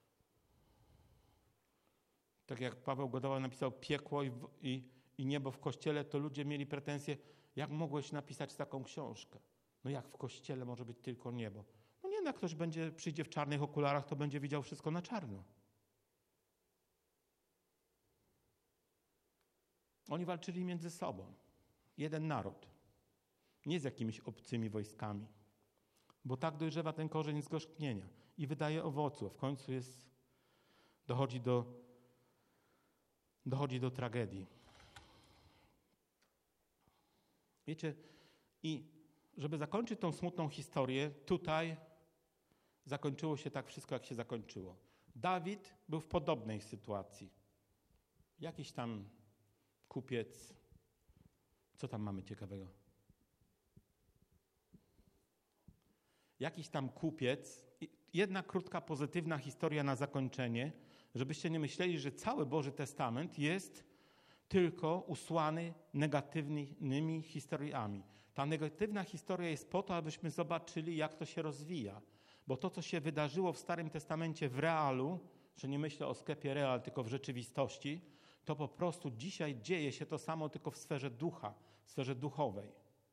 tak jak Paweł Godoła napisał piekło i, i, i niebo w kościele, to ludzie mieli pretensje, jak mogłeś napisać taką książkę? No jak w kościele może być tylko niebo? No nie, no jak ktoś będzie, przyjdzie w czarnych okularach, to będzie widział wszystko na czarno. Oni walczyli między sobą. Jeden naród. Nie z jakimiś obcymi wojskami. Bo tak dojrzewa ten korzeń zgorzknienia. i wydaje owocu. W końcu jest, dochodzi do, dochodzi do tragedii. Wiecie, i żeby zakończyć tą smutną historię, tutaj zakończyło się tak wszystko, jak się zakończyło. Dawid był w podobnej sytuacji. Jakiś tam kupiec. Co tam mamy ciekawego? Jakiś tam kupiec. Jedna krótka, pozytywna historia na zakończenie, żebyście nie myśleli, że cały Boży Testament jest tylko usłany negatywnymi historiami. Ta negatywna historia jest po to, abyśmy zobaczyli, jak to się rozwija. Bo to, co się wydarzyło w Starym Testamencie w realu, że nie myślę o sklepie real, tylko w rzeczywistości, to po prostu dzisiaj dzieje się to samo, tylko w sferze ducha, w sferze duchowej.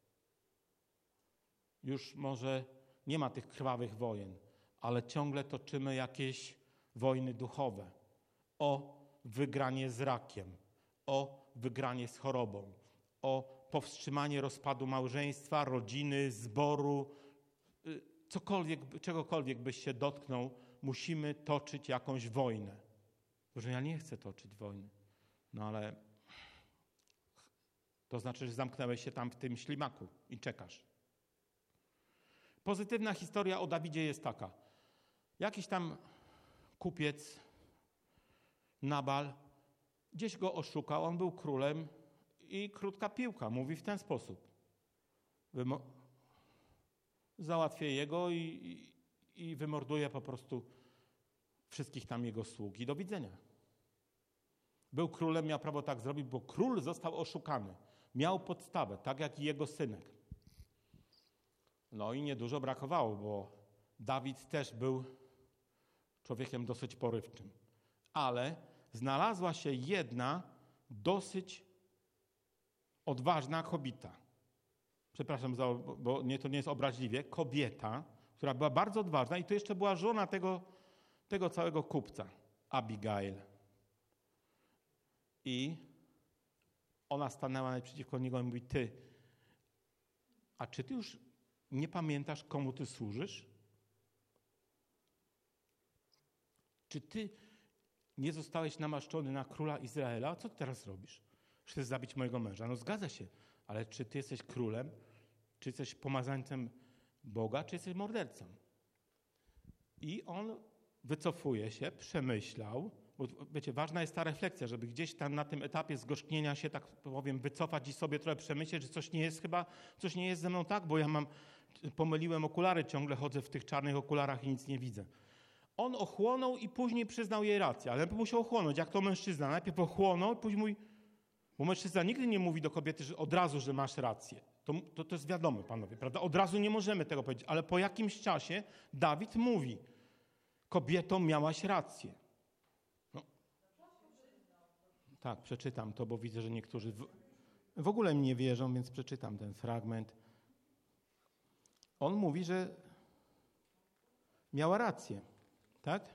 Już może nie ma tych krwawych wojen, ale ciągle toczymy jakieś wojny duchowe. O wygranie z rakiem, o wygranie z chorobą, o powstrzymanie rozpadu małżeństwa, rodziny, zboru, cokolwiek, czegokolwiek byś się dotknął, musimy toczyć jakąś wojnę. Że ja nie chcę toczyć wojny. No ale to znaczy, że zamknąłeś się tam w tym ślimaku i czekasz. Pozytywna historia o Dawidzie jest taka. Jakiś tam kupiec, Nabal, gdzieś go oszukał, on był królem i krótka piłka, mówi w ten sposób. Wymo- Załatwię jego i, i, i wymorduję po prostu wszystkich tam jego sług. I do widzenia. Był królem, miał prawo tak zrobić, bo król został oszukany. Miał podstawę, tak jak i jego synek. No i niedużo brakowało, bo Dawid też był człowiekiem dosyć porywczym. Ale znalazła się jedna dosyć odważna kobieta. Przepraszam, bo nie, to nie jest obraźliwie. Kobieta, która była bardzo odważna i to jeszcze była żona tego, tego całego kupca, Abigail. I ona stanęła naprzeciwko niego i mówi, ty, a czy ty już nie pamiętasz, komu ty służysz? Czy ty nie zostałeś namaszczony na króla Izraela? Co ty teraz robisz? Chcesz zabić mojego męża? No zgadza się, ale czy ty jesteś królem? Czy jesteś pomazańcem Boga? Czy jesteś mordercą? I on wycofuje się, przemyślał, bo wiecie, ważna jest ta refleksja, żeby gdzieś tam na tym etapie zgorzknienia się, tak powiem, wycofać i sobie trochę przemyśleć, że coś nie jest chyba, coś nie jest ze mną tak, bo ja mam, pomyliłem okulary, ciągle chodzę w tych czarnych okularach i nic nie widzę. On ochłonął i później przyznał jej rację, ale musiał ochłonąć, jak to mężczyzna. Najpierw ochłonął, później mówi, bo mężczyzna nigdy nie mówi do kobiety że od razu, że masz rację. To, to, to jest wiadome, panowie, prawda? Od razu nie możemy tego powiedzieć, ale po jakimś czasie Dawid mówi, kobieto, miałaś rację. No. Tak, przeczytam to, bo widzę, że niektórzy w, w ogóle mi nie wierzą, więc przeczytam ten fragment. On mówi, że miała rację, tak?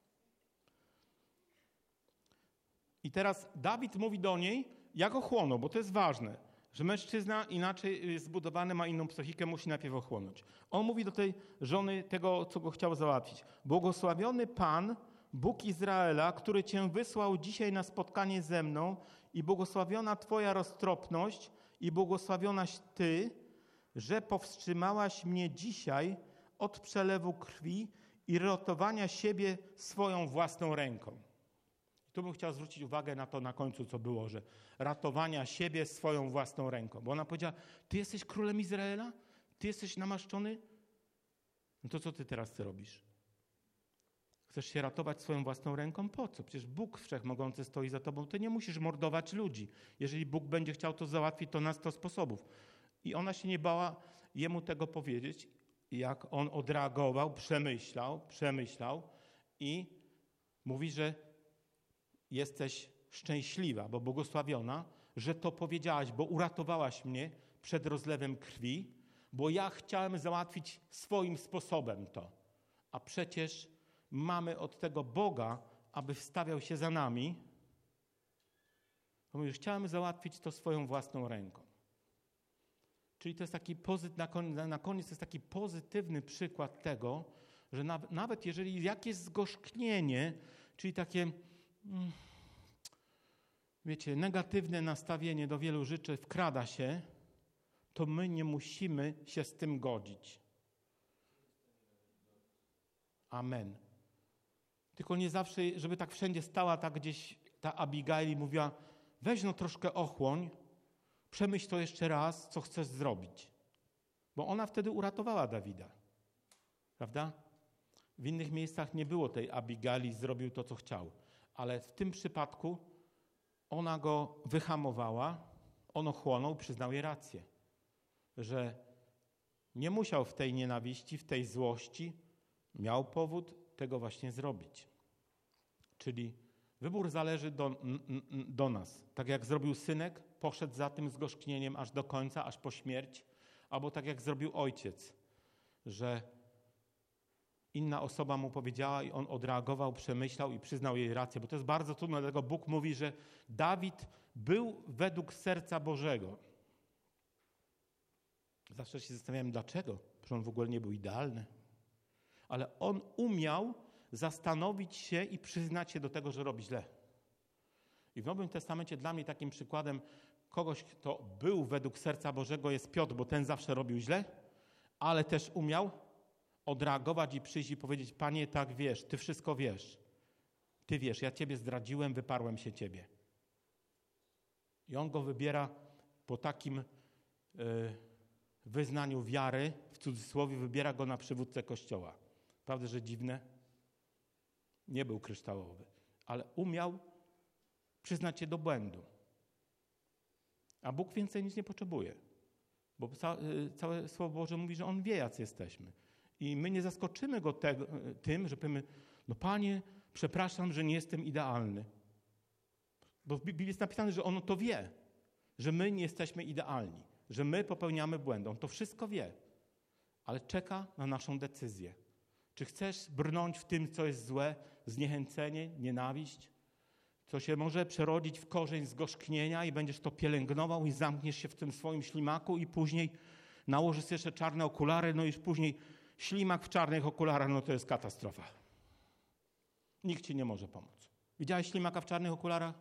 I teraz Dawid mówi do niej, jak ochłonął, bo to jest ważne, że mężczyzna inaczej jest zbudowany, ma inną psychikę, musi najpierw ochłonąć. On mówi do tej żony tego, co go chciał załatwić. Błogosławiony Pan, Bóg Izraela, który Cię wysłał dzisiaj na spotkanie ze mną i błogosławiona Twoja roztropność i błogosławionaś Ty, że powstrzymałaś mnie dzisiaj od przelewu krwi i ratowania siebie swoją własną ręką. Tu bym chciał zwrócić uwagę na to na końcu, co było, że ratowania siebie swoją własną ręką. Bo ona powiedziała, ty jesteś królem Izraela? Ty jesteś namaszczony? No to co ty teraz robisz? Chcesz się ratować swoją własną ręką? Po co? Przecież Bóg Wszechmogący stoi za tobą. Ty nie musisz mordować ludzi. Jeżeli Bóg będzie chciał to załatwić, to na sto sposobów. I ona się nie bała jemu tego powiedzieć. Jak on odreagował, przemyślał, przemyślał i mówi, że jesteś szczęśliwa, bo błogosławiona, że to powiedziałaś, bo uratowałaś mnie przed rozlewem krwi, bo ja chciałem załatwić swoim sposobem to. A przecież mamy od tego Boga, aby wstawiał się za nami. Mówisz, chciałem załatwić to swoją własną ręką. Czyli to jest taki pozyt, na koniec, na koniec to jest taki pozytywny przykład tego, że na, nawet jeżeli jakieś zgorzknienie, czyli takie, mm, wiecie, negatywne nastawienie do wielu rzeczy wkrada się, to my nie musimy się z tym godzić. Amen. Tylko nie zawsze, żeby tak wszędzie stała tak gdzieś ta Abigail i mówiła, weź no troszkę ochłoń, przemyśl to jeszcze raz, co chcesz zrobić. Bo ona wtedy uratowała Dawida. Prawda? W innych miejscach nie było tej Abigaili, zrobił to, co chciał. Ale w tym przypadku ona go wyhamowała, on ochłonął, przyznał jej rację. Że nie musiał w tej nienawiści, w tej złości, miał powód tego właśnie zrobić. Czyli wybór zależy do, do nas. Tak jak zrobił synek, poszedł za tym zgorzknieniem aż do końca, aż po śmierć. Albo tak jak zrobił ojciec, że inna osoba mu powiedziała i on odreagował, przemyślał i przyznał jej rację. Bo to jest bardzo trudne, dlatego Bóg mówi, że Dawid był według serca Bożego. Zawsze się zastanawiałem, dlaczego? Przecież on w ogóle nie był idealny. Ale on umiał zastanowić się i przyznać się do tego, że robi źle. I w Nowym Testamencie dla mnie takim przykładem kogoś, kto był według serca Bożego, jest Piotr, bo ten zawsze robił źle, ale też umiał odreagować i przyjść i powiedzieć, Panie, tak wiesz, Ty wszystko wiesz. Ty wiesz, ja Ciebie zdradziłem, wyparłem się Ciebie. I on go wybiera po takim y, wyznaniu wiary, w cudzysłowie, wybiera go na przywódcę Kościoła. Prawda, że dziwne? Nie był kryształowy, ale umiał przyznać się do błędu. A Bóg więcej nic nie potrzebuje. Bo całe Słowo Boże mówi, że On wie, jacy jesteśmy. I my nie zaskoczymy Go tego, tym, że powiemy, no Panie, przepraszam, że nie jestem idealny. Bo w Biblii jest napisane, że On to wie, że my nie jesteśmy idealni, że my popełniamy błędy. On to wszystko wie, ale czeka na naszą decyzję. Czy chcesz brnąć w tym, co jest złe, zniechęcenie, nienawiść, co się może przerodzić w korzeń zgorzknienia i będziesz to pielęgnował i zamkniesz się w tym swoim ślimaku i później nałożysz jeszcze czarne okulary, no i później ślimak w czarnych okularach, no to jest katastrofa. Nikt ci nie może pomóc. Widziałeś ślimaka w czarnych okularach?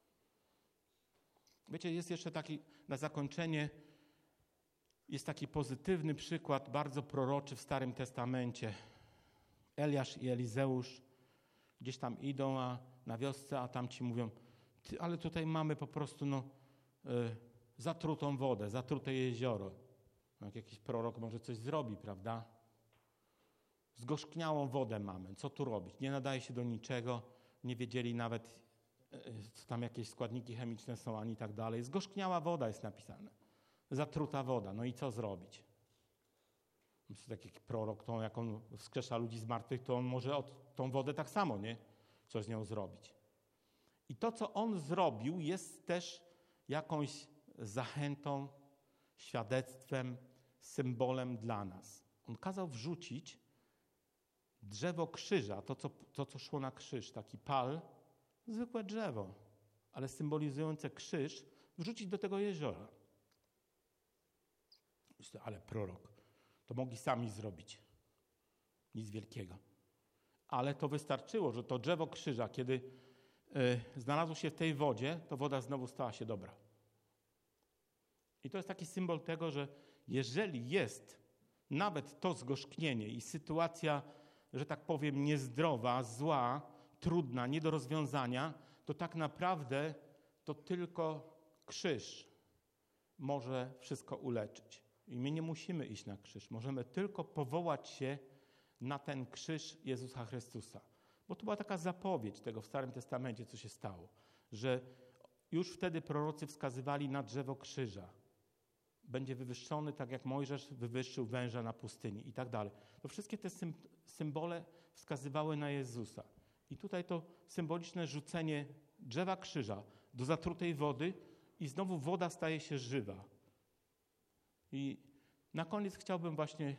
Wiecie, jest jeszcze taki, na zakończenie, jest taki pozytywny przykład, bardzo proroczy w Starym Testamencie. Eliasz i Elizeusz gdzieś tam idą a na wiosce, a tam ci mówią, Ty, ale tutaj mamy po prostu no, y, zatrutą wodę, zatrute jezioro. No, jak jakiś prorok może coś zrobi, prawda? Zgorzkniałą wodę mamy, co tu robić? Nie nadaje się do niczego, nie wiedzieli nawet, y, co tam jakieś składniki chemiczne są, ani tak dalej. Zgorzkniała woda jest napisane, zatruta woda, no i co zrobić? Myślę, taki prorok, to jak on wskrzesza ludzi z martwych, to on może od tą wodę tak samo, nie? Co z nią zrobić. I to, co on zrobił, jest też jakąś zachętą, świadectwem, symbolem dla nas. On kazał wrzucić drzewo krzyża, to co, to, co szło na krzyż, taki pal, zwykłe drzewo, ale symbolizujące krzyż, wrzucić do tego jeziora. Myślę, ale prorok, to mogli sami zrobić. Nic wielkiego. Ale to wystarczyło, że to drzewo krzyża, kiedy y, znalazło się w tej wodzie, to woda znowu stała się dobra. I to jest taki symbol tego, że jeżeli jest nawet to zgorzknienie i sytuacja, że tak powiem, niezdrowa, zła, trudna, nie do rozwiązania, to tak naprawdę to tylko krzyż może wszystko uleczyć. I my nie musimy iść na krzyż. Możemy tylko powołać się na ten krzyż Jezusa Chrystusa. Bo to była taka zapowiedź tego w Starym Testamencie, co się stało. Że już wtedy prorocy wskazywali na drzewo krzyża. Będzie wywyższony tak jak Mojżesz wywyższył węża na pustyni i tak dalej. To wszystkie te symbole wskazywały na Jezusa. I tutaj to symboliczne rzucenie drzewa krzyża do zatrutej wody i znowu woda staje się żywa. I na koniec chciałbym właśnie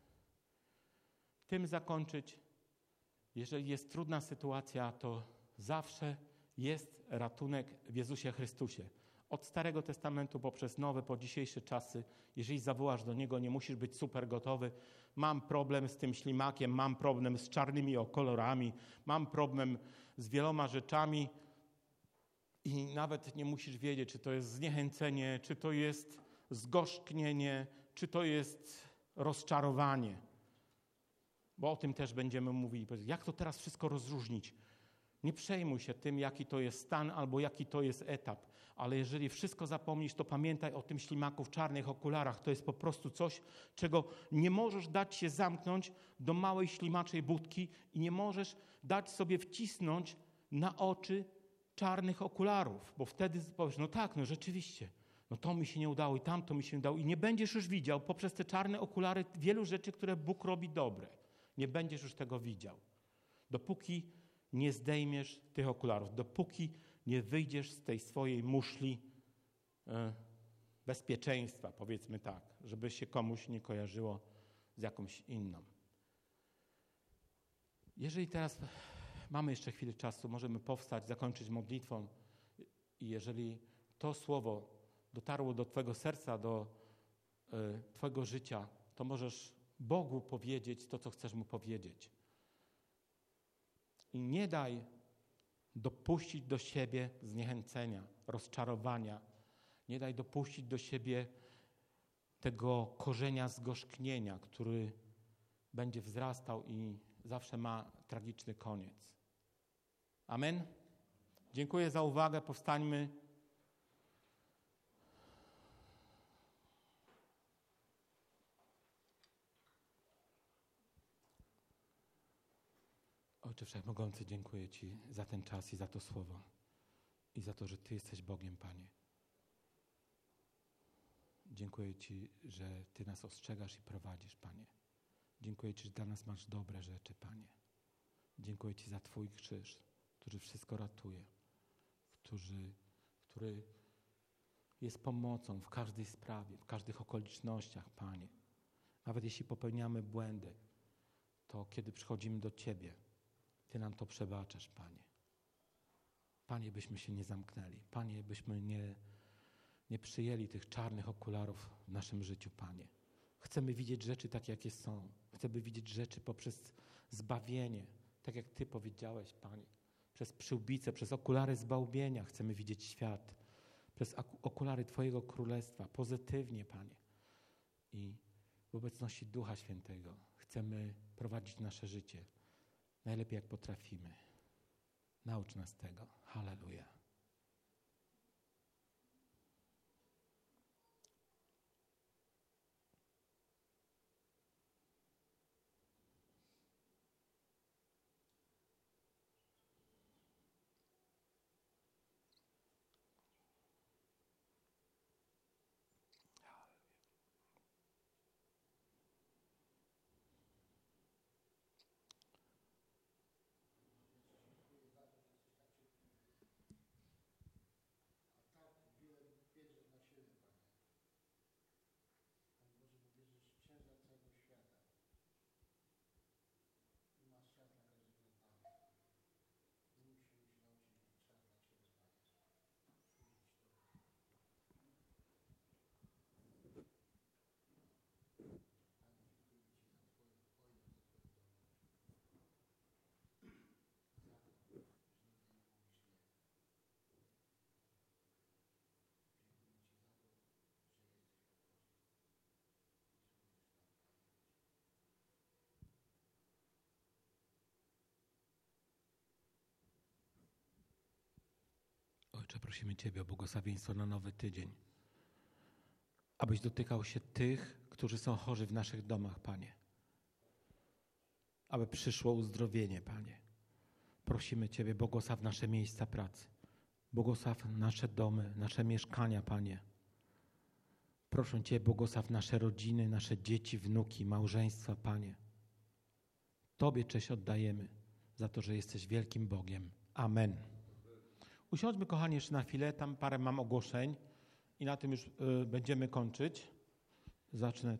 tym zakończyć. Jeżeli jest trudna sytuacja, to zawsze jest ratunek w Jezusie Chrystusie. Od Starego Testamentu poprzez Nowy, po dzisiejsze czasy, jeżeli zawołasz do Niego, nie musisz być super gotowy. Mam problem z tym ślimakiem, mam problem z czarnymi kolorami, mam problem z wieloma rzeczami i nawet nie musisz wiedzieć, czy to jest zniechęcenie, czy to jest zgorzknienie, czy to jest rozczarowanie. Bo o tym też będziemy mówili. Jak to teraz wszystko rozróżnić? Nie przejmuj się tym, jaki to jest stan albo jaki to jest etap. Ale jeżeli wszystko zapomnisz, to pamiętaj o tym ślimaku w czarnych okularach. To jest po prostu coś, czego nie możesz dać się zamknąć do małej ślimaczej budki i nie możesz dać sobie wcisnąć na oczy czarnych okularów. Bo wtedy powiesz, no tak, no rzeczywiście, no to mi się nie udało i tamto mi się nie udało. I nie będziesz już widział poprzez te czarne okulary wielu rzeczy, które Bóg robi dobre. Nie będziesz już tego widział. Dopóki nie zdejmiesz tych okularów, dopóki nie wyjdziesz z tej swojej muszli e, bezpieczeństwa, powiedzmy tak, żeby się komuś nie kojarzyło z jakąś inną. Jeżeli teraz mamy jeszcze chwilę czasu, możemy powstać, zakończyć modlitwą i jeżeli to słowo dotarło do Twojego serca, do e, Twojego życia, to możesz Bogu powiedzieć to, co chcesz Mu powiedzieć. I nie daj dopuścić do siebie zniechęcenia, rozczarowania. Nie daj dopuścić do siebie tego korzenia zgorzknienia, który będzie wzrastał i zawsze ma tragiczny koniec. Amen. Dziękuję za uwagę. Powstańmy. Ojcze Wszechmogący, dziękuję Ci za ten czas i za to słowo. I za to, że Ty jesteś Bogiem, Panie. Dziękuję Ci, że Ty nas ostrzegasz i prowadzisz, Panie. Dziękuję Ci, że dla nas masz dobre rzeczy, Panie. Dziękuję Ci za Twój krzyż, który wszystko ratuje, który, który jest pomocą w każdej sprawie, w każdych okolicznościach, Panie. Nawet jeśli popełniamy błędy, to kiedy przychodzimy do Ciebie, Ty nam to przebaczasz, Panie. Panie, byśmy się nie zamknęli. Panie, byśmy nie, nie przyjęli tych czarnych okularów w naszym życiu, Panie. Chcemy widzieć rzeczy tak, jakie są. Chcemy widzieć rzeczy poprzez zbawienie, tak jak Ty powiedziałeś, Panie. Przez przyłbicę, przez okulary zbawienia chcemy widzieć świat. Przez okulary Twojego Królestwa, pozytywnie, Panie. I w obecności Ducha Świętego chcemy prowadzić nasze życie najlepiej, jak potrafimy. Naucz nas tego. Halleluja. Ojcze, prosimy Ciebie o błogosławieństwo na nowy tydzień. Abyś dotykał się tych, którzy są chorzy w naszych domach, Panie. Aby przyszło uzdrowienie, Panie. Prosimy Ciebie, błogosław nasze miejsca pracy. Błogosław nasze domy, nasze mieszkania, Panie. Proszę Cię, błogosław nasze rodziny, nasze dzieci, wnuki, małżeństwa, Panie. Tobie cześć oddajemy za to, że jesteś wielkim Bogiem. Amen. Usiądźmy, kochani, jeszcze na chwilę. Tam parę mam ogłoszeń i na tym już y, będziemy kończyć. Zacznę